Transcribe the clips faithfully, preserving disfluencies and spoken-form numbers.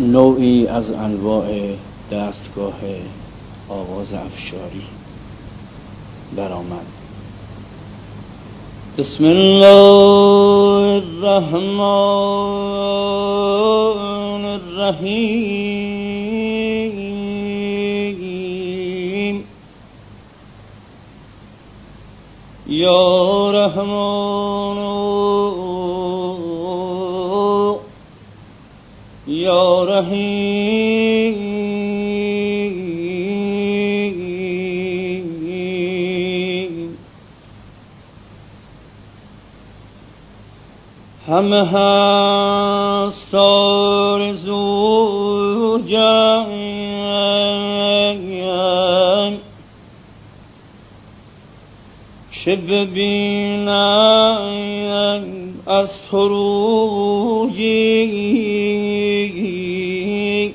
نوعی از انواع دستگاه آواز افشاری برآمد. بسم الله الرحمن الرحیم. یا رحمان یا رحیم. همه هست آرزو جنگ چه ببینم از تو رویی،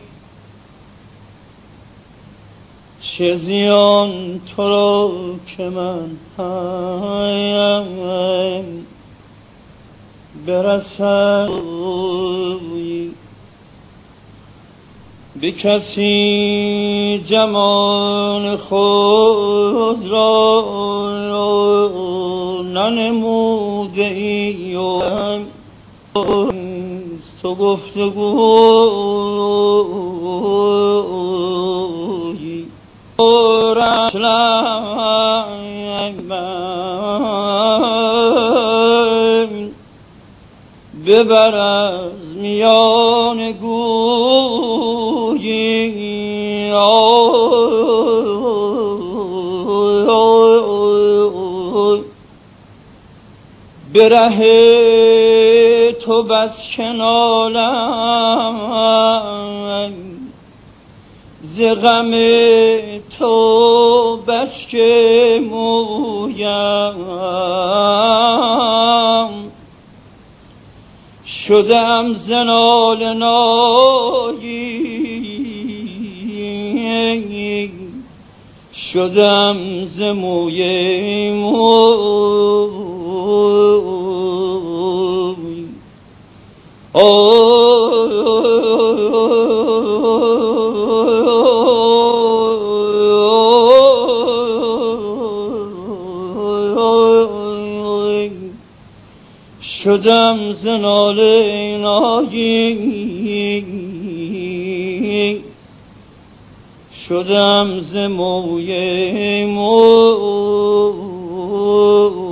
چه زیان تو را که من هم برسد به کسی جمال خود را ننموده ای و تو گفتگویی ببر از میان گویی، به ره تو بس که نالم، ز غم تو بس که مویم، شدم ز ناله نایی، شدم ز موی موی. شدم ز ناله نایی، شدم ز موی موی.